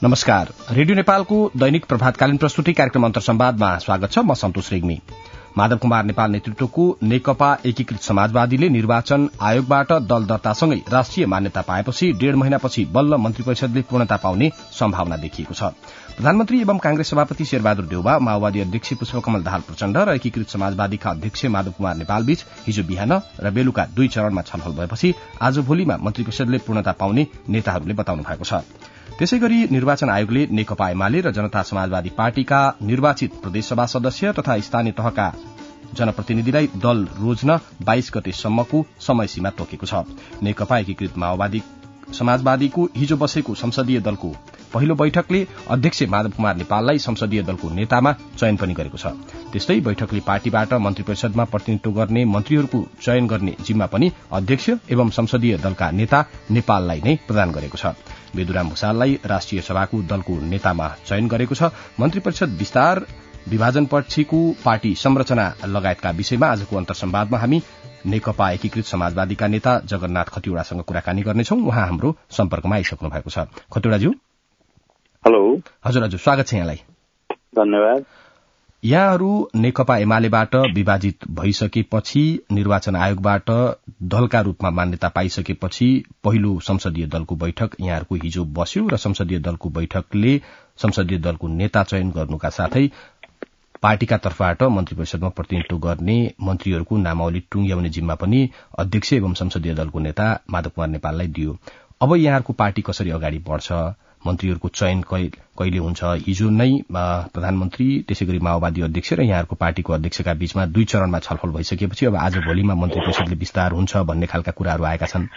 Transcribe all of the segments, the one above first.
नमस्कार। रेडियो नेपालको दैनिक प्रभातकालीन प्रस्तुति कार्यक्रम अन्तर्संवादमा स्वागत छ। म सन्तोष रेग्मी। माधव कुमार नेपाल नेतृत्वको नेकपा एकीकृत समाजवादीले निर्वाचन आयोगबाट दल दर्तासँगै राष्ट्रिय मान्यता पाएपछि 1.5 महिनापछि बल्ल मन्त्री परिषदले पूर्णता पाउने सम्भावना देखिएको छ। प्रधानमन्त्री एवं कांग्रेस सभापति शेरबहादुर देउवा, माओवादी अध्यक्ष पुष्पकमल दाहाल प्रचण्ड र एकीकृत समाजवादीका अध्यक्ष माधव कुमार नेपाल बीच हिजो बिहान र बेलुका 2 चरणमा छलफल भएपछि आज भोलिमा मन्त्री परिषदले पूर्णता पाउने नेताहरूले बताउनु भएको छ। त्यसैगरी निर्वाचन आयोगले नेकपा एमाले र जनता समाजवादी पार्टीका निर्वाचित प्रदेशसभा सदस्य तथा स्थानीय तहका जनप्रतिनिधिलाई दल रोज्न 22 गतेसम्मको समय सीमा तोकेको छ। नेकपा एकीकृत समाजवादीको हिजो बसेको संसदीय दलको पहिलो बैठकले अध्यक्ष माधव कुमार नेपाललाई संसदीय दलको नेतामा चयन पनि गरेको छ। त्यस्तै बैठकले पार्टीबाट मन्त्री परिषदमा प्रतिनिधित्व गर्ने मन्त्रीहरूको चयन गर्ने जिम्मा पनि अध्यक्ष एवं संसदीय दलका नेता नेपाललाई नै प्रदान गरेको छ। बेदुराम भूषाललाई राष्ट्रिय सभाको दलको नेतामा चयन गरेको छ। मन्त्री परिषद विस्तार, विभाजन पछिको पार्टी संरचना लगायतका विषयमा आजको अन्तर्संवादमा हामी नेकपा एकीकृत समाजवादीका नेता जगन्नाथ खतिवड़ासँग कुराकानी गर्नेछौं। उहाँ हाम्रो सम्पर्कमा आइसक्नु भएको छ। खतिवड़ाज्यू, हेलो। हजुर, स्वागत छ यहाँलाई। धन्यवाद। यहाँहरू नेकपा एमालेबाट विभाजित भइसकेपछि निर्वाचन आयोगबाट दलका रूपमा मान्यता पाइसकेपछि पहिलो संसदीय दलको बैठक यहाँहरूको हिजो बस्यो र संसदीय दलको बैठकले संसदीय दलको नेता चयन गर्नुका साथै पार्टीका तर्फबाट मन्त्री परिषदमा प्रतिनिधित्व गर्ने मन्त्रीहरूको नामावली टुंग्याउने जिम्मा पनि अध्यक्ष एवं संसदीय दलको नेता माधव कुमार नेपाललाई दियो। अब यहाँहरूको पार्टी कसरी अगाडि बढ्छ, मन्त्रीहरूको चयन कहिले हुन्छ? हिजो नै प्रधानमन्त्री, त्यसैगरी माओवादी अध्यक्ष र यहाँहरूको पार्टीको अध्यक्षका बीचमा 2 चरणमा छलफल भइसकेपछि अब आज भोलिमा मन्त्री परिषदले विस्तार हुन्छ भन्ने खालका कुराहरू आएका छन्।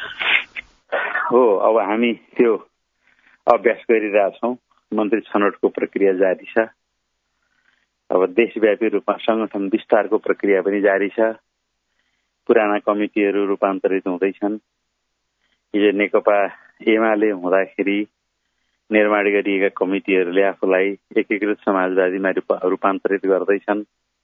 हो, अब हामी त्यो अभ्यास गरिरहेछौँ। मन्त्री छनौटको प्रक्रिया जारी छ। अब देशव्यापी रूपमा संगठन विस्तारको प्रक्रिया पनि जारी छ। पुराना कमिटीहरू रूपान्तरित हुँदैछन्। हिजो नेकपा एमाले हुँदाखेरि निर्माण गरिएका कमिटीहरूले आफूलाई एकीकृत समाजवादीमा रूपान्तरित गर्दैछन्।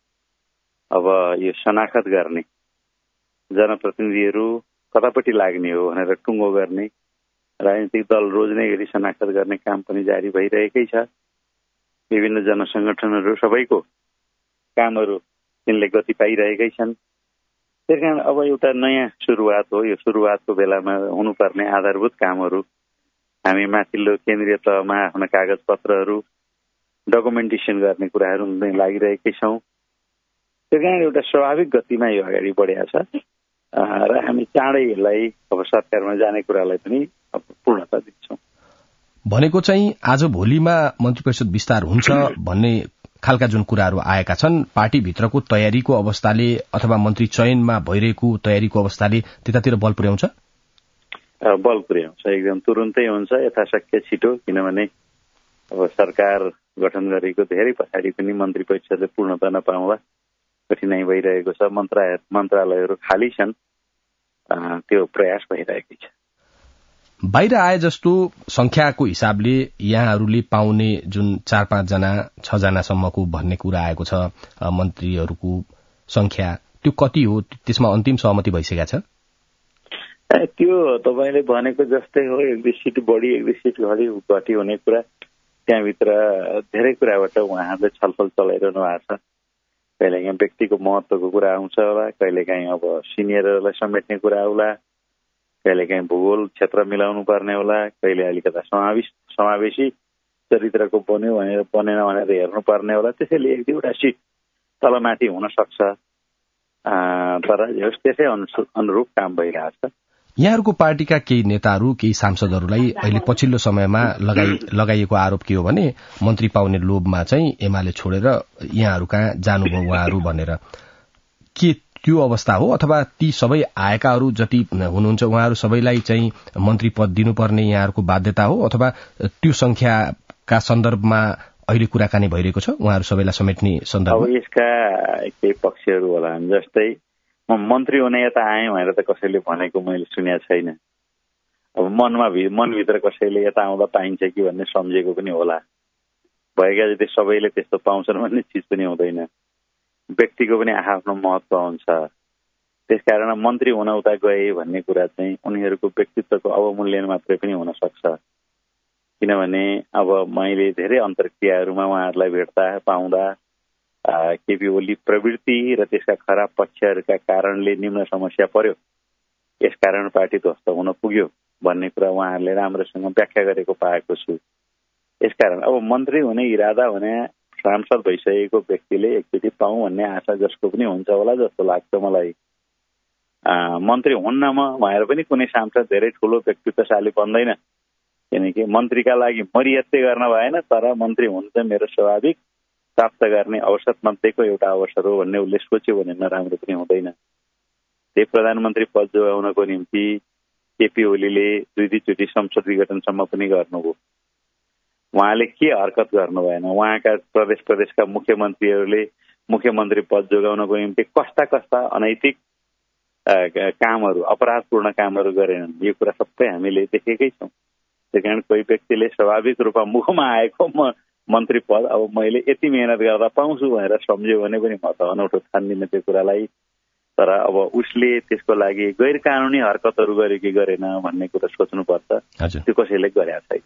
अब यो शनाखत गर्ने, जनप्रतिनिधिहरू कतापट्टि लाग्ने हो भनेर टुङ्गो गर्ने, राजनीतिक दल रोज्ने गरी शनाखत गर्ने काम पनि जारी भइरहेकै छ। विभिन्न जनसंगठनहरू सबैको कामहरू तिनले गति पाइरहेकै छन्। त्यसकारण अब एउटा नयाँ सुरुवात हो। यो सुरुवातको बेलामा हुनुपर्ने आधारभूत कामहरू हामी माथिल्लो केन्द्रीय तहमा आफ्ना कागजपत्रहरू डकुमेन्टेसन गर्ने कुराहरू लागिरहेकै छौँ। त्यसकारण एउटा स्वाभाविक गतिमा यो अगाडि बढेको छ र हामी चाँडै यसलाई अब सरकारमा जाने कुरालाई पनि पूर्णता दिन्छौँ। भनेको चाहिँ आज भोलिमा मन्त्री परिषद विस्तार हुन्छ भन्ने खालका जुन कुराहरू आएका छन्, पार्टीभित्रको तयारीको अवस्थाले अथवा मन्त्री चयनमा भइरहेको तयारीको अवस्थाले त्यतातिर बल पुर्याउँछ? बल पुर्याउँछ, एकदम तुरुन्तै हुन्छ, यथाशक्य छिटो। किनभने अब सरकार गठन गरेको धेरै पछाडि पनि मन्त्री परिषदले पूर्णता नपाउँदा कठिनाइ भइरहेको छ। मन्त्रालयहरू खाली छन्, त्यो प्रयास भइरहेकै छ। बाहिर आए जस्तो संख्याको हिसाबले यहाँहरूले पाउने जुन 4-5 जना 6 जनासम्मको भन्ने कुरा आएको छ मन्त्रीहरूको संख्या, त्यो कति हो? त्यसमा अन्तिम सहमति भइसकेको छ? त्यो तपाईँले भनेको जस्तै हो। 1-2 सिट बढी, 1-2 सिट घटी हुने कुरा त्यहाँभित्र धेरै कुराबाट उहाँहरूले छलफल चलाइरहनु भएको छ। कहिलेकाहीँ व्यक्तिको महत्त्वको कुरा आउँछ होला, कहिलेकाहीँ अब सिनियरहरूलाई समेट्ने कुरा होला, कहिलेकाहीँ भूगोल क्षेत्र मिलाउनु पर्ने होला, कहिले अलिकता समावेशी चरित्रको बनेन भनेर हेर्नुपर्ने होला। त्यसैले 1-2वटा सिट तलमाथि हुन सक्छ, तर त्यसै अनुरूप काम भइरहेछ। यहाँहरूको पार्टीका केही नेताहरू, केही सांसदहरूलाई अहिले पछिल्लो समयमा लगाइएको आरोप के हो भने मन्त्री पाउने लोभमा चाहिँ एमाले छोडेर यहाँहरू कहाँ जानुभयो उहाँहरू भनेर। के त्यो अवस्था हो अथवा ती सबै आएकाहरू जति हुनुहुन्छ उहाँहरू सबैलाई चाहिँ मन्त्री पद दिनुपर्ने यहाँहरूको बाध्यता हो अथवा त्यो संख्याका सन्दर्भमा अहिले कुराकानी भइरहेको छ उहाँहरू सबैलाई समेट्ने सन्दर्भ? अब यसका केही पक्षहरू होला। जस्तै म मन्त्री हुने यता आएँ भनेर त कसैले भनेको मैले सुनेको छैन। अब मनभित्र कसैले यता आउँदा पाइन्छ कि भन्ने सम्झेको पनि होला। भएका जति सबैले त्यस्तो पाउँछन् भन्ने चिज पनि हुँदैन। व्यक्तिको पनि आफ्नो महत्त्व हुन्छ। त्यसकारण मन्त्री हुन उता गए भन्ने कुरा चाहिँ उनीहरूको व्यक्तित्वको अवमूल्यन मात्रै पनि हुन सक्छ। किनभने अब मैले धेरै अन्तर्क्रियाहरूमा उहाँहरूलाई भेट्दा पाउँदा केपी ओली प्रवृत्ति र त्यसका खराब पक्षहरूका कारणले निम्न समस्या पर्यो, यसकारण पार्टी ध्वस्त हुन पुग्यो भन्ने कुरा उहाँहरूले राम्रोसँग व्याख्या गरेको पाएको छु। यसकारण अब मन्त्री हुने इरादा हुने सांसद भइसकेको व्यक्तिले एकचोटि पाऊँ भन्ने आशा जसको पनि हुन्छ होला जस्तो लाग्छ मलाई। मन्त्री हुन्नमा भएर पनि कुनै सांसद धेरै ठुलो व्यक्तित्वशाली बन्दैन, किनकि मन्त्रीका लागि मरियत्ते गर्न भएन, तर मन्त्री हुनु चाहिँ मेरो स्वाभाविक प्राप्त गर्ने अवसर मध्येको एउटा अवसर हो भन्ने उसले सोच्यो भने नराम्रो पनि हुँदैन। त्यही प्रधानमन्त्री पद जोगाउनको निम्ति केपी ओलीले दुईचोटि संसद विघटनसम्म पनि गर्नुभयो। उहाँले के हरकत गर्नु भएन, उहाँका प्रदेशका मुख्यमन्त्रीहरूले मुख्यमन्त्री पद जोगाउनको निम्ति कस्ता कस्ता अनैतिक कामहरू, अपराधपूर्ण कामहरू गरेनन्, यो कुरा सबै हामीले देखेकै छौँ। त्यही कारण कोही व्यक्तिले स्वाभाविक रूपमा मुखमा आएको मन्त्री पद अब मैले यति मेहनत गर्दा पाउँछु भनेर सम्झ्यो भने पनि म त अनौठो ठान्दिनँ त्यो कुरालाई। तर अब उसले त्यसको लागि गैर कानुनी हरकतहरू गर्यो कि गरेन भन्ने कुरा सोच्नुपर्छ, त्यो कसैले गरेका छैन।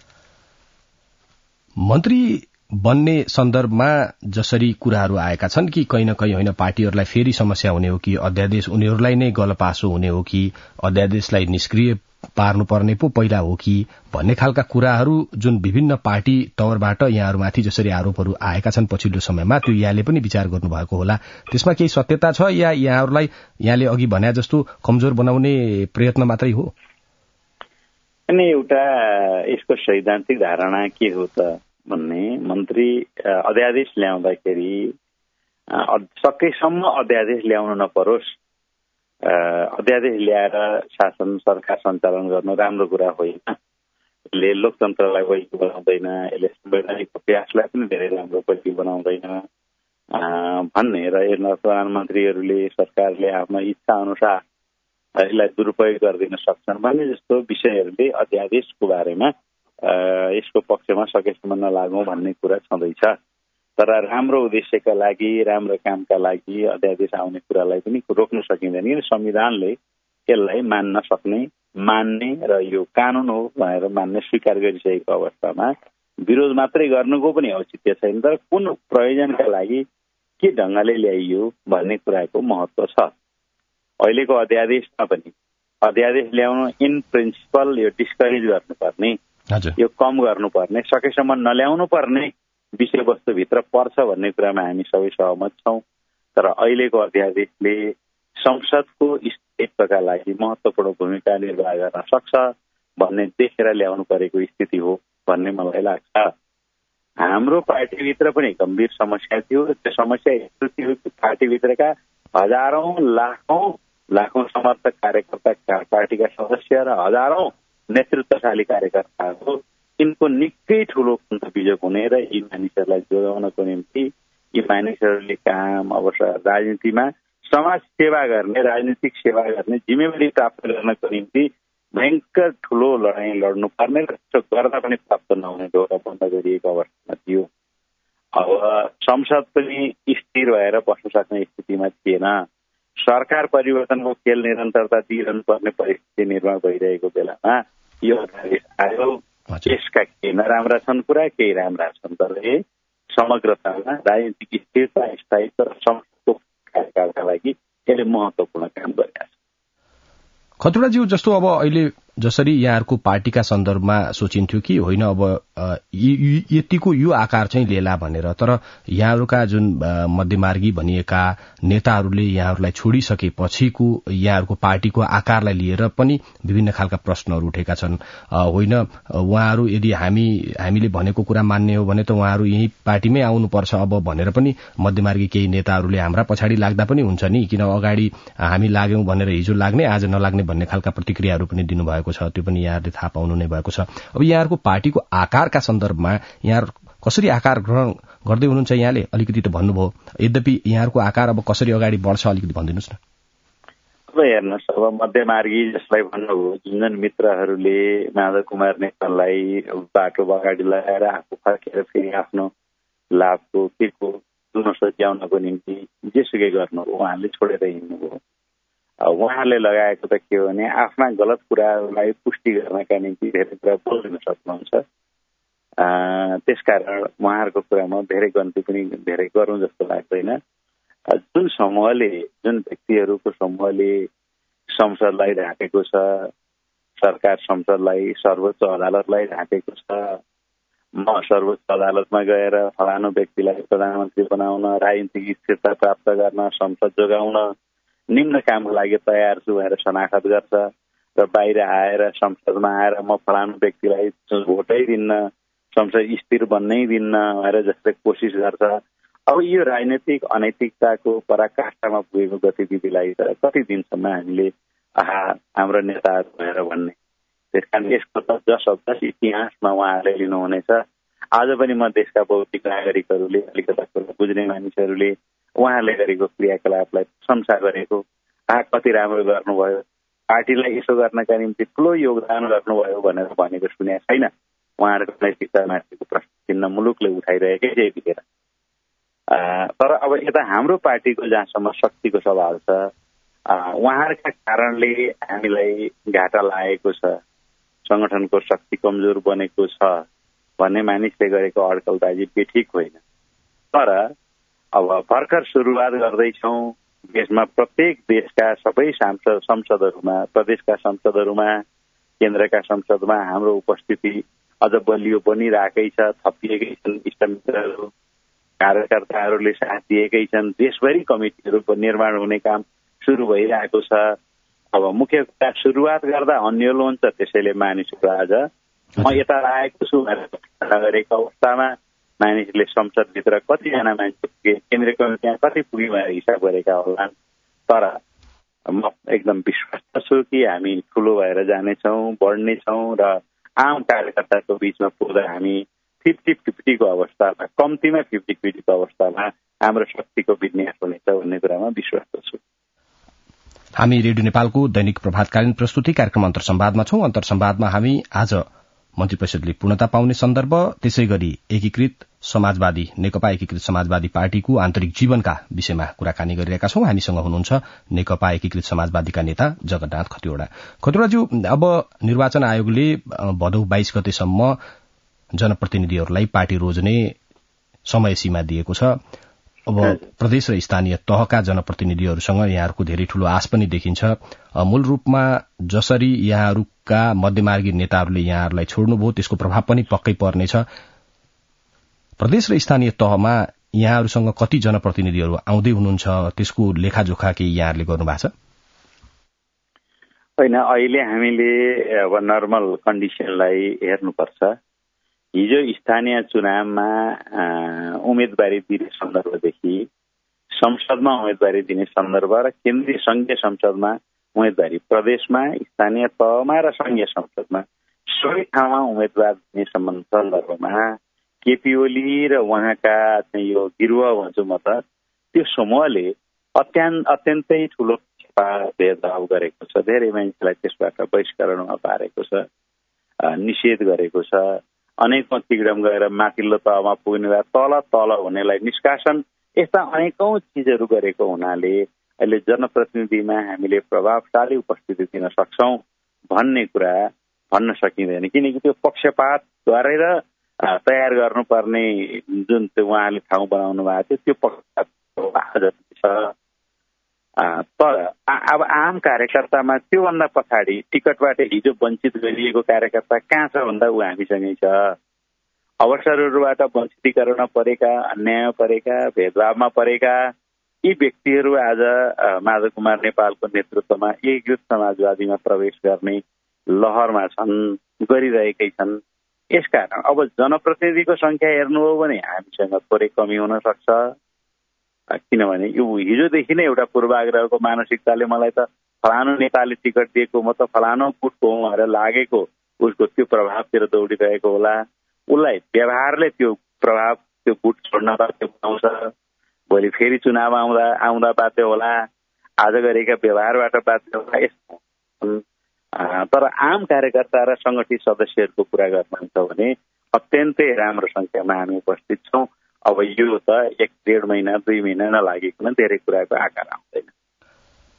मन्त्री बन्ने सन्दर्भमा जसरी कुराहरू आएका छन् कि कहीँ न कहीँ होइन पार्टीहरूलाई फेरि समस्या हुने हो कि अध्यादेश उनीहरूलाई नै गलपासो हुने हो कि अध्यादेशलाई निष्क्रिय पार्नुपर्ने पो पहिला हो कि भन्ने खालका कुराहरू जुन विभिन्न पार्टी तवरबाट यहाँहरूमाथि जसरी आरोपहरू आएका छन् पछिल्लो समयमा, त्यो यहाँले पनि विचार गर्नुभएको होला। त्यसमा केही सत्यता छ या यहाँहरूलाई यहाँले अघि भने जस्तो कमजोर बनाउने प्रयत्न मात्रै हो? अनि एउटा यसको सैद्धान्तिक धारणा के हो त भन्ने, मन्त्री अध्यादेश ल्याउँदाखेरि सकेसम्म अध्यादेश ल्याउन नपरोस्, अध्यादेश ल्याएर शासन सरकार सञ्चालन गर्नु राम्रो कुरा होइन, यसले लोकतन्त्रलाई वैध बनाउँदैन, यसले संवैधानिक अभ्यासलाई पनि धेरै राम्रो वैध बनाउँदैन भन्ने र यसमा प्रधानमन्त्रीहरूले सरकारले आफ्नो इच्छा अनुसार यसलाई दुरुपयोग गरिदिन सक्छन् भन्ने जस्तो विषयहरूले अध्यादेशको बारेमा यसको पक्षमा सकेसम्म नलागौँ भन्ने कुरा छँदैछ। तर राम्रो उद्देश्यका लागि, राम्रो कामका लागि अध्यादेश आउने कुरालाई पनि रोक्न सकिँदैन, किन संविधानले यसलाई मान्न सक्ने, मान्ने र यो कानुन हो भनेर मान्ने स्वीकार गरिसकेको अवस्थामा विरोध मात्रै गर्नुको पनि औचित्य छैन। तर कुन प्रयोजनका लागि के ढङ्गले ल्याइयो भन्ने कुराको महत्त्व छ। अहिलेको अध्यादेशमा पनि अध्यादेश ल्याउनु इन प्रिन्सिपल यो डिस्करेज गर्नुपर्ने, यो कम गर्नुपर्ने, सकेसम्म नल्याउनु पर्ने विषयवस्तुभित्र पर्छ भन्ने कुरामा हामी सबै सहमत छौँ। तर अहिलेको अध्यादेशले संसदको स्थायित्वका लागि महत्त्वपूर्ण भूमिका निर्वाह गर्न सक्छ भन्ने देखेर ल्याउनु परेको स्थिति हो भन्ने मलाई लाग्छ। हाम्रो पार्टीभित्र पनि गम्भीर समस्या थियो। त्यो समस्या यस्तो थियो कि पार्टीभित्रका हजारौं लाखौं समर्थक कार्यकर्ता, पार्टीका सदस्य र हजारौं नेतृत्वशाली कार्यकर्ताहरू, यिनको निकै ठूलो कन्ट्रिब्युसन हुने र यी मानिसहरूलाई जोगाउनको निम्ति यी मानिसहरूले काम अब राजनीतिमा समाज सेवा गर्ने, राजनीतिक सेवा गर्ने जिम्मेवारी प्राप्त गर्नको निम्ति भयंकर ठूलो लडाईँ लड्नुपर्ने र त्यो गर्दा पनि प्राप्त नहुने ढोका बन्द गरिएको अवस्थामा थियो। अब संसद पनि स्थिर भएर बस्न सक्ने स्थितिमा थिएन। सरकार परिवर्तनको खेल निरन्तरता दिइरहनु पर्ने परिस्थिति निर्माण भइरहेको बेलामा यो अध्यादेश आयो। यसका केही नराम्रा छन् कुरा, केही राम्रा छन्, तर समग्रतामा राजनीतिक स्थिरता, स्थायित्व र संसदको कार्यकालका लागि यसले महत्त्वपूर्ण काम गरेका छ। खतुडाज्यू, जस्तो अब अहिले जसरी यहाँहरूको पार्टीका सन्दर्भमा सोचिन्थ्यो कि होइन अब यतिको यो आकार चाहिँ लिएला भनेर, तर यहाँहरूका जुन मध्यमार्गी भनिएका नेताहरूले यहाँहरूलाई छोडिसकेपछिको यहाँहरूको पार्टीको आकारलाई लिएर पनि विभिन्न खालका प्रश्नहरू उठेका छन्। होइन उहाँहरू यदि हामीले भनेको कुरा मान्ने हो भने त उहाँहरू यही पार्टीमै आउनुपर्छ अब भनेर पनि मध्यमार्गी केही नेताहरूले हाम्रा पछाडि लाग्दा पनि हुन्छ नि, किन अगाडि हामी लाग्यौं भनेर हिजो लाग्ने आज नलाग्ने भन्ने खालका प्रतिक्रियाहरू पनि दिनुभएको छ। त्यो पनि यहाँहरूले थाहा पाउनु नै भएको छ। अब यहाँहरूको पार्टीको आकारका सन्दर्भमा यहाँ कसरी आकार ग्रहण गर्दै हुनुहुन्छ यहाँले अलिकति त भन्नुभयो, यद्यपि यहाँहरूको आकार अब कसरी अगाडि बढ्छ अलिकति भनिदिनुहोस् न। अब हेर्नुहोस्, अब मध्यमार्गी जसलाई भन्नुभयो, जुन मित्रहरूले माधव कुमार नेपाललाई बाटो अगाडि लगाएर आफू फर्केर फेरि आफ्नो लाभको के को दुन सच्याउनको निम्ति जेसुकै गर्नुभयो, उहाँले छोडेर हिँड्नुभयो। उहाँले लगाएको त के हो भने आफ्ना गलत कुराहरूलाई पुष्टि गर्नका निम्ति धेरै कुरा बोलिदिन सक्नुहुन्छ, त्यसकारण उहाँहरूको कुरामा धेरै गन्ती पनि धेरै गरौँ जस्तो लाग्दैन। जुन समूहले, जुन व्यक्तिहरूको समूहले संसदलाई ढाकेको छ, सरकार संसदलाई, सर्वोच्च अदालतलाई ढाकेको छ, म सर्वोच्च अदालतमा गएर फलानु व्यक्तिलाई प्रधानमन्त्री बनाउन, राजनीतिक स्थिरता प्राप्त गर्न, संसद जोगाउन, निम्न कामको लागि तयार छु भनेर शनाखत गर्छ र बाहिर आएर संसदमा आएर म फलानु व्यक्तिलाई भोटै दिन्न, संसद स्थिर बन्नै दिन्न भनेर जस्तै कोसिस गर्छ। अब यो राजनैतिक अनैतिकताको पराकाष्ठामा पुगेको गतिविधिलाई त कति दिनसम्म हामीले हाम्रो नेताहरू भएर भन्ने। त्यसकारण यसको त जस इतिहासमा उहाँहरूले लिनुहुनेछ। आज पनि म देशका भौतिक नागरिकहरूले, अलिकता बुझ्ने मानिसहरूले उहाँहरूले गरेको क्रियाकलापलाई प्रशंसा गरेको, कति राम्रो गर्नुभयो, पार्टीलाई यसो गर्नका निम्ति ठुलो योगदान गर्नुभयो भनेर भनेको सुनेको छैन। उहाँहरूको नैतिकतामाथिको प्रश्न चिन्ह मुलुकले उठाइरहेकै छ यतिखेर। तर अब यता हाम्रो पार्टीको जहाँसम्म शक्तिको सवाल छ, उहाँहरूका कारणले हामीलाई घाटा लागेको छ, संगठनको शक्ति कमजोर बनेको छ भन्ने मानिसले गरेको अड्कलबाजी बेठिक होइन। तर अब भर्खर सुरुवात गर्दैछौँ। देशमा प्रत्येक देशका सबै संसदहरूमा, प्रदेशका संसदहरूमा, केन्द्रका संसदमा हाम्रो उपस्थिति अझ बलियो बनिरहेकै छ। थपिएकै छन् इष्टमित्रहरू, कार्यकर्ताहरूले साथ दिएकै छन्। देशभरि कमिटीहरू निर्माण हुने काम सुरु भइरहेको छ। अब मुख्य कुरा सुरुवात गर्दा अन्यल हुन्छ। त्यसैले मानिसहरू आज म यता आएको छु भनेर गरेको अवस्थामा मानिसले संसदभित्र कतिजना मान्छे पुगे, केन्द्रीय कमिटीमा कति पुग्यो भनेर हिसाब गरेका होलान्। तर म एकदम विश्वस्त छु कि हामी ठुलो भएर जानेछौँ, बढ्नेछौँ र आम कार्यकर्ताको बीचमा पुग्दा हामी 50-50 अवस्थामा, कम्तीमा 50-50 अवस्थामा हाम्रो शक्तिको विन्यास हुनेछ भन्ने कुरामा विश्वस्त छु। हामी रेडियो नेपालको दैनिक प्रभातकालीन प्रस्तुति कार्यक्रम अन्तर्संवादमा छौं। अन्तर्संवादमा हामी आज मन्त्री परिषदले पूर्णता पाउने सन्दर्भ, त्यसै गरी नेकपा एकीकृत समाजवादी पार्टीको आन्तरिक जीवनका विषयमा कुराकानी गरिरहेका छौं। हामीसँग हुनुहुन्छ नेकपा एकीकृत समाजवादीका नेता जगन्नाथ खतिवड़ा। खतिवड़ाज्यू, अब निर्वाचन आयोगले भदौ 22 गतेसम्म जनप्रतिनिधिहरूलाई पार्टी रोज्ने समय सीमा दिएको छ। अब प्रदेश र स्थानीय तहका जनप्रतिनिधिहरूसँग यहाँहरूको धेरै ठूलो आश पनि देखिन्छ। मूल रूपमा जसरी यहाँहरूका मध्यमार्गी नेताहरूले यहाँहरूलाई छोड्नुभयो त्यसको प्रभाव पनि पक्कै पर्नेछ। प्रदेश र स्थानीय तहमा यहाँहरूसँग कति जनप्रतिनिधिहरू आउँदै हुनुहुन्छ, त्यसको लेखाजोखा के यहाँहरूले गर्नुभएको छ? होइन, अहिले हामीले अब नर्मल कन्डिसनलाई हेर्नुपर्छ। हिजो स्थानीय चुनावमा उम्मेदवारी दिने सन्दर्भदेखि संसदमा उम्मेदवारी दिने सन्दर्भ र केन्द्रीय संघीय संसदमा उम्मेदवारी, प्रदेशमा, स्थानीय तहमा र संघीय संसदमा सबै ठाउँमा उम्मेदवार दिने सन्दर्भमा केपी ओली र उहाँका यो गिरुवा भन्छु म त, त्यो समूहले अत्यन्तै ठूलो भेदभाव गरेको छ। धेरै मान्छेलाई त्यसबाट बहिष्करणमा पारेको छ, निषेध गरेको छ। अनेकौं तिगडम गएर माथिल्लो तहमा पुग्ने वा तल हुनेलाई निष्कासन, यस्ता अनेकौं चिजहरू गरेको हुनाले अहिले जनप्रतिनिधिमा हामीले प्रभावशाली उपस्थिति दिन सक्छौं भन्ने कुरा भन्न सकिँदैन। किनकि त्यो पक्षपात गरेर तयार गर्नुपर्ने जुन त्यो उहाँले ठाउँ बनाउनु भएको थियो त्यो पक्षपात छ। तर अब आम कार्यकर्तामा त्योभन्दा पछाडि टिकटबाट हिजो वञ्चित गरिएको कार्यकर्ता कहाँ छ भन्दा ऊ हामीसँगै छ। अवसरहरूबाट वञ्चितीकरण परेका, अन्याय परेका, भेदभावमा परेका यी व्यक्तिहरू आज माधव कुमार नेपालको नेतृत्वमा एकीकृत समाजवादीमा प्रवेश गर्ने लहरमा छन्, गरिरहेकै छन्। यसकारण अब जनप्रतिनिधिको संख्या हेर्नुभयो भने हामीसँग थोरै कमी हुन सक्छ। किनभने यो हिजोदेखि नै एउटा पूर्वाग्रहको मानसिकताले मलाई त फलानु नेताले टिकट दिएको, म त फलानु गुटको हुँ भनेर लागेको, उसको त्यो प्रभावतिर दौडिरहेको होला। उसलाई व्यवहारले त्यो प्रभाव, त्यो गुट छोड्न बाध्य बनाउँछ। भोलि फेरि चुनाव आउँदा बाध्य होला, आज गरेका व्यवहारबाट बाध्य होला। यस्तो तर आम कार्यकर्ता र संगठित सदस्यहरूको कुरा गर्नुहुन्छ भने अत्यन्तै राम्रो संख्यामा हामी उपस्थित छौँ। अब यो त 1-1.5 महिना 2 महिना नलागिकन धेरै कुराको आकार आउँदैन।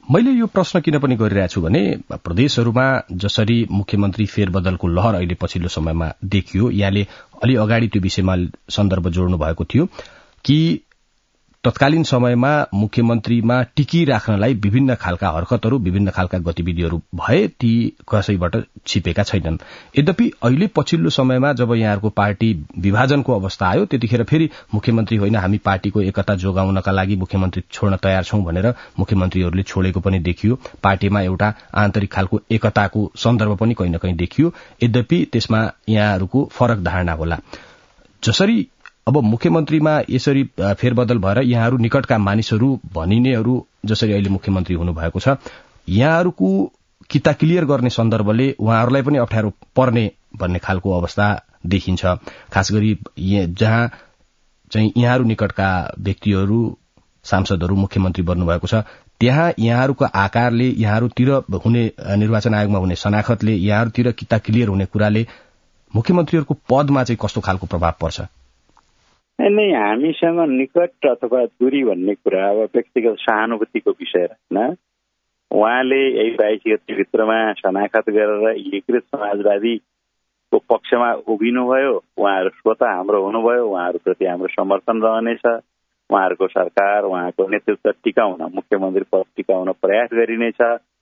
मैले यो प्रश्न किन पनि गरिरहेको छु भने प्रदेशहरूमा जसरी मुख्यमन्त्री फेरबदलको लहर अहिले पछिल्लो समयमा देखियो, यहाँले अलि अगाडि त्यो विषयमा सन्दर्भ जोड्नु भएको थियो कि तत्कालीन समयमा मुख्यमन्त्रीमा टिकिराख्नलाई विभिन्न खालका हरकतहरू, विभिन्न खालका गतिविधिहरू भए, ती कसैबाट छिपेका छैनन्। यद्यपि अहिले पछिल्लो समयमा जब यहाँहरूको पार्टी विभाजनको अवस्था आयो, त्यतिखेर फेरि मुख्यमन्त्री होइन, हामी पार्टीको एकता जोगाउनका लागि मुख्यमन्त्री छोड्न तयार छौं भनेर मुख्यमन्त्रीहरूले छोडेको पनि देखियो। पार्टीमा एउटा आन्तरिक खालको एकताको सन्दर्भ पनि कहीँ न कहीँ देखियो। यद्यपि त्यसमा यहाँहरूको फरक धारणा होला। जसरी अब मुख्यमन्त्रीमा यसरी फेरबदल भएर यहाँहरू निकटका मानिसहरू भनिनेहरू जसरी अहिले मुख्यमन्त्री हुनुभएको छ, यहाँहरूको किता क्लियर गर्ने सन्दर्भले उहाँहरूलाई पनि अप्ठ्यारो पर्ने भन्ने खालको अवस्था देखिन्छ। खास गरी जहाँ चाहिँ यहाँहरू निकटका व्यक्तिहरू, सांसदहरू मुख्यमन्त्री बन्नुभएको छ, त्यहाँ यहाँहरूको आकारले, यहाँहरूतिर हुने निर्वाचन आयोगमा हुने शनाखतले, यहाँहरूतिर किता क्लियर हुने कुराले मुख्यमन्त्रीहरूको पदमा चाहिँ कस्तो खालको प्रभाव पर्छ? नै हामीसँग निकट अथवा दूरी भन्ने कुरा अब व्यक्तिगत सहानुभूतिको विषय होइन। उहाँले यही 22 गतिभित्रमा शनाखत गरेर एकीकृत समाजवादीको पक्षमा उभिनुभयो। उहाँहरू स्वतः हाम्रो हुनुभयो। उहाँहरूप्रति हाम्रो समर्थन रहनेछ। उहाँहरूको सरकार, उहाँको नेतृत्व टिकाउन, मुख्यमन्त्री पद टिकाउन प्रयास गरिनेछ।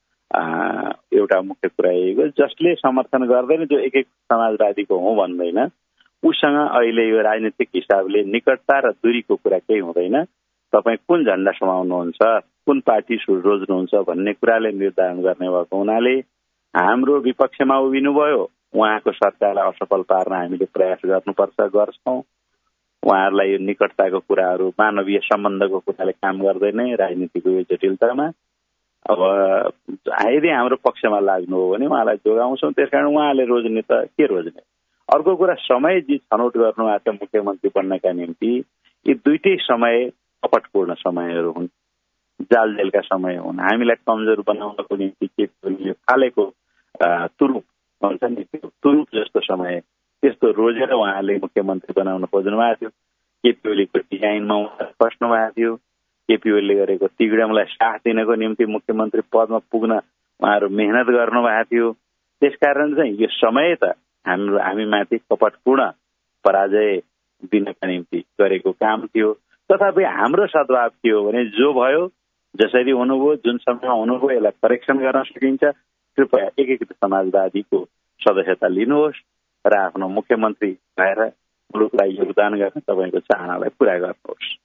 एउटा मुख्य कुरा यही हो। जसले समर्थन गर्दैन, जो एक समाजवादीको हो भन्दैन, उसँग अहिले यो राजनीतिक हिसाबले निकटता र दूरीको कुरा केही हुँदैन। तपाईँ कुन झण्डा समाउनुहुन्छ, कुन पार्टी रोज्नुहुन्छ भन्ने कुराले निर्धारण गर्ने भएको हुनाले हाम्रो विपक्षमा उभिनुभयो। उहाँको सरकारलाई असफल पार्न हामीले प्रयास गर्नुपर्छ, गर्छौं। उहाँहरूलाई यो निकटताको कुराहरू, मानवीय सम्बन्धको कुराले काम गर्दैन राजनीतिको यो जटिलतामा। अब यदि हाम्रो पक्षमा लाग्नु हो भने उहाँलाई जोगाउँछौँ। त्यसकारण उहाँले रोज्ने त के रोज्ने। अर्को कुरा, समय जी छनौट गर्नुभएको छ मुख्यमन्त्री बन्नका निम्ति, यी दुईटै समय कपटपूर्ण समयहरू हुन्, जालजेलका समय हुन्। हामीलाई कमजोर बनाउनको निम्ति के फालेको तुरुप भन्छ नि, त्यो तुरुप जस्तो समय, त्यस्तो रोजेर उहाँले मुख्यमन्त्री बनाउन खोज्नु भएको थियो। केपी ओलीको डिजाइनमा उहाँ फस्नु भएको थियो। केपी ओलीले गरेको तिगडमलाई साथ दिनको निम्ति मुख्यमन्त्री पदमा पुग्न उहाँहरू मेहनत गर्नुभएको थियो। त्यसकारण चाहिँ यो समय त हामीमाथि कपटपूर्ण पराजय दिनका निम्ति गरेको काम थियो। तथापि हाम्रो सद्भाव के हो भने, जो भयो, जसरी हुनुभयो, जुन समयमा हुनुभयो, यसलाई करेक्सन गर्न सकिन्छ। कृपया एकीकृत समाजवादीको सदस्यता लिनुहोस् र आफ्नो मुख्यमन्त्री भएर मुलुकलाई योगदान गर्न तपाईँको चाहनालाई पूरा गर्नुहोस्।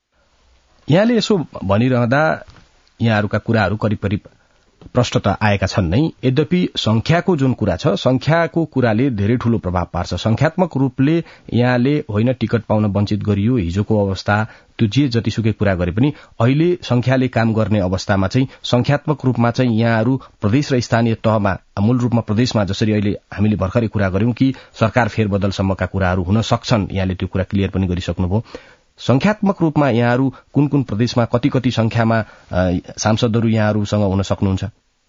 यहाँले यसो भनिरहँदा यहाँहरूका कुराहरू करिब करिब प्रश्न त आएका छन् नै। यद्यपि संख्याको जुन कुरा छ, संख्याको कुराले धेरै ठूलो प्रभाव पार्छ। संख्यात्मक रूपले यहाँले होइन टिकट पाउन वञ्चित गरियो, हिजोको अवस्था, त्यो जे जतिसुकै कुरा गरे पनि अहिले संख्याले काम गर्ने अवस्थामा चाहिँ संख्यात्मक रूपमा चाहिँ यहाँहरू प्रदेश र स्थानीय तहमा, मूल रूपमा प्रदेशमा जसरी अहिले हामीले भर्खरै कुरा गर्यौं कि सरकार फेरबदलसम्मका कुराहरू हुन सक्छन्, यहाँले त्यो कुरा क्लियर पनि गरिसक्नुभयो। संख्यात्मक रूपमा यहाँहरू कुन कुन प्रदेशमा कति कति संख्यामा सांसदहरू यहाँहरूसँग हुन सक्नुहुन्छ?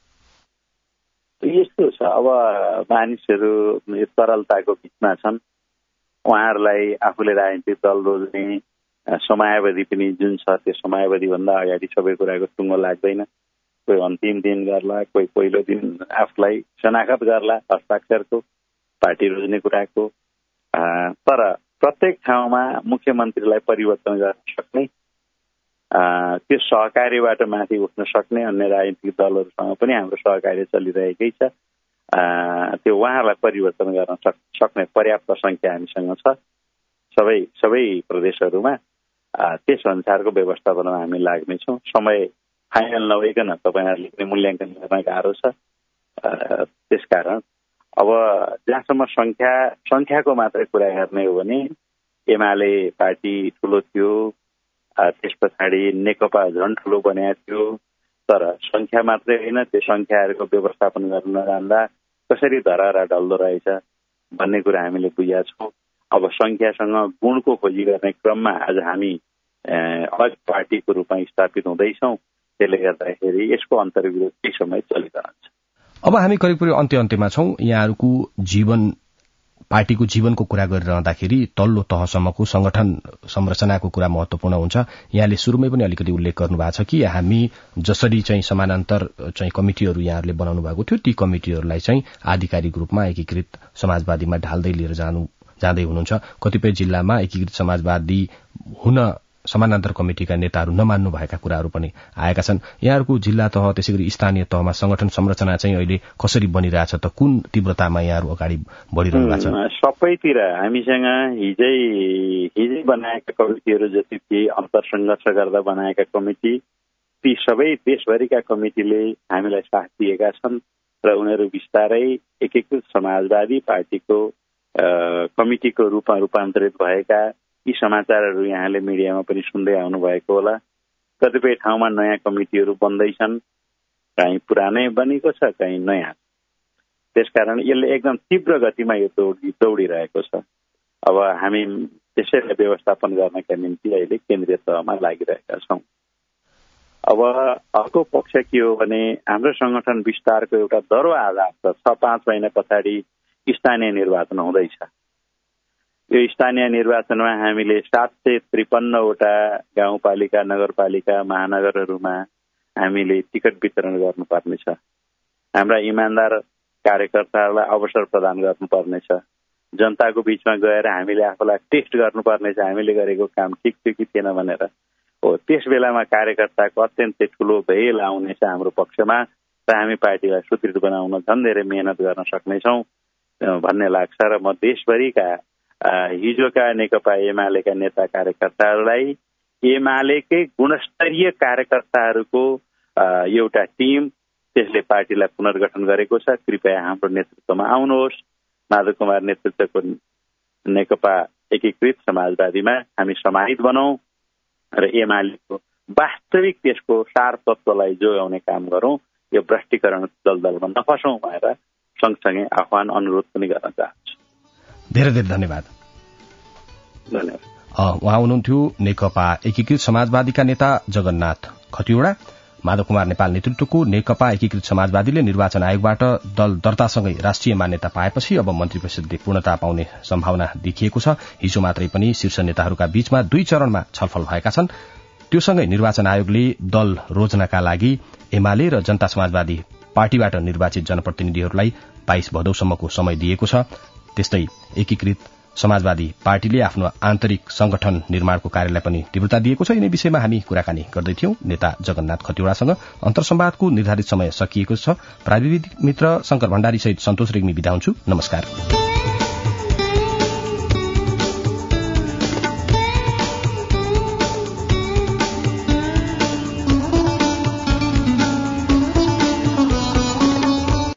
यस्तो छ, अब मानिसहरू तरलताको बिचमा छन्। उहाँहरूलाई आफूले राजनीतिक दल रोज्ने समयावधि पनि जुन छ, त्यो समयावधि भन्दा अगाडि सबै कुराको टुङ्गो लाग्दैन। कोही अन्तिम दिन गर्ला, कोही पहिलो दिन आफूलाई शनाखत गर्ला हस्ताक्षरको, पार्टी रोज्ने कुराको। तर प्रत्येक ठाउँमा मुख्यमन्त्रीलाई परिवर्तन गर्न सक्ने, त्यो सहकार्यबाट माथि उठ्न सक्ने अन्य राजनीतिक दलहरूसँग पनि हाम्रो सहकार्य चलिरहेकै छ। त्यो उहाँहरूलाई परिवर्तन गर्न सक्ने पर्याप्त संख्या हामीसँग छ सबै प्रदेशहरूमा। त्यस अनुसारको व्यवस्था बनाउन हामी लाग्नेछौँ। समय फाइनल नभइकन तपाईँहरूले पनि मूल्याङ्कन गर्न गाह्रो छ। त्यसकारण अब जहाँसम्म संख्याको मात्रै कुरा गर्ने हो भने एमाले पार्टी ठुलो थियो, त्यस पछाडि नेकपा झन् ठुलो बनेको थियो। तर संख्या मात्रै होइन, त्यो संख्याहरूको व्यवस्थापन गर्न जान्दा कसरी धरारा ढल्दो रहेछ भन्ने कुरा हामीले बुझेका छौँ। अब संख्यासँग गुणको खोजी गर्ने क्रममा आज हामी अलग पार्टीको रूपमा स्थापित हुँदैछौँ। त्यसले गर्दाखेरि यसको अन्तर्विरोध केही समय चलिरहन्छ। अब हामी करिब करिब अन्त्यमा छौं। यहाँहरूको जीवन पार्टीको जीवनको कुरा गरिरहँदाखेरि तल्लो तहसम्मको संगठन संरचनाको कुरा महत्वपूर्ण हुन्छ। यहाँले शुरूमै पनि अलिकति उल्लेख गर्नुभएको छ कि हामी जसरी चाहिँ समानान्तर चाहिँ कमिटिहरू यहाँहरूले बनाउनु भएको थियो ती कमिटिहरूलाई चाहिँ आधिकारिक रूपमा एकीकृत समाजवादीमा ढाल्दै लिएर जाँदै हुनुहुन्छ। कतिपय जिल्लामा एकीकृत समाजवादी हुन समानान्तर कमिटिका नेताहरू नमान्नु भएका कुराहरू पनि आएका छन्। यहाँहरूको जिल्ला तह त्यसैगरी स्थानीय तहमा संगठन संरचना चाहिँ अहिले कसरी बनिरहेछ त? कुन तीव्रतामा यहाँहरू अगाडि बढ़िरहनु भएको छ? सबैतिर हामीसँग हिजै बनाएका कमिटिहरू जति थिए अन्तरसंघर्ष गर्दा बनाएका कमिटी ती सबै देशभरिका कमिटीले हामीलाई साथ दिएका छन् र उनीहरू बिस्तारै एकीकृत समाजवादी पार्टीको कमिटीको रूपमा रूपान्तरित भएका यी समाचारहरू यहाँले मिडियामा पनि सुन्दै आउनु भएको होला। कतिपय ठाउँमा नयाँ कमिटीहरू बन्दैछन्, कहीँ पुरानै बनेको छ, कहीँ नयाँ। त्यसकारण यसले एकदम तीव्र गतिमा यो दौडिरहेको छ। अब हामी त्यसैलाई व्यवस्थापन गर्नका निम्ति अहिले केन्द्रीय तहमा लागिरहेका छौँ। अब अर्को पक्ष के हो भने हाम्रो संगठन विस्तारको एउटा दह्रो आधार छ। 6-5 महिना पछाडि स्थानीय निर्वाचन हुँदैछ। यो स्थानीय निर्वाचनमा हामीले 753वटा गाउँपालिका, नगरपालिका, महानगरहरूमा हामीले टिकट वितरण गर्नुपर्नेछ। हाम्रा इमान्दार कार्यकर्ताहरूलाई अवसर प्रदान गर्नुपर्नेछ। जनताको बीचमा गएर हामीले आफूलाई टेस्ट गर्नुपर्नेछ, हामीले गरेको काम ठिक थियो कि थिएन भनेर। हो, त्यस बेलामा कार्यकर्ताको अत्यन्तै ठूलो भेल आउनेछ हाम्रो पक्षमा र हामी पार्टीलाई सुदृढ बनाउन झन् धेरै मेहनत गर्न सक्नेछौँ भन्ने लाग्छ। र म देशभरिका हिजोका नेकपा एमालेका नेता कार्यकर्ताहरूलाई एमालेकै गुणस्तरीय कार्यकर्ताहरूको एउटा टिम त्यसले पार्टीलाई पुनर्गठन गरेको छ। कृपया हाम्रो नेतृत्वमा आउनुहोस्। माधव कुमार नेतृत्वको नेकपा एकीकृत समाजवादीमा हामी समाहित बनौं र एमालेको वास्तविक त्यसको सार तत्त्वलाई जोगाउने काम गरौं। यो भ्रष्टीकरण दलदलमा नफसौं भनेर सँगसँगै आह्वान अनुरोध पनि गर्न चाहन्छु। धेरै धेरै धन्यवाद। उहाँ हुनुहुन्थ्यो नेकपा एकीकृत समाजवादीका नेता जगन्नाथ खतिवड़ा। माधव कुमार नेपाल नेतृत्वको नेकपा एकीकृत समाजवादीले निर्वाचन आयोगबाट दल दर्तासँगै राष्ट्रिय मान्यता पाएपछि अब मन्त्री परिषदले पूर्णता पाउने सम्भावना देखिएको छ। हिजो मात्रै पनि शीर्ष नेताहरूका बीचमा 2 चरणमा छलफल भएका छन्। त्योसँगै निर्वाचन आयोगले दल रोज्नका लागि एमाले र जनता समाजवादी पार्टीबाट निर्वाचित जनप्रतिनिधिहरूलाई 22 भदौसम्मको समय दिएको छ। त्यस्तै एकीकृत समाजवादी पार्टीले आफ्नो आन्तरिक संगठन निर्माणको कार्यलाई पनि तीव्रता दिएको छ। यिनै विषयमा हामी कुराकानी गर्दैथ्यौं नेता जगन्नाथ खतिवड़ासँग। अन्तर्संवादको निर्धारित समय सकिएको छ। प्राविधिक मित्र शंकर भण्डारी सहित सन्तोष रेग्मी बिदा हुन्छु। नमस्कार।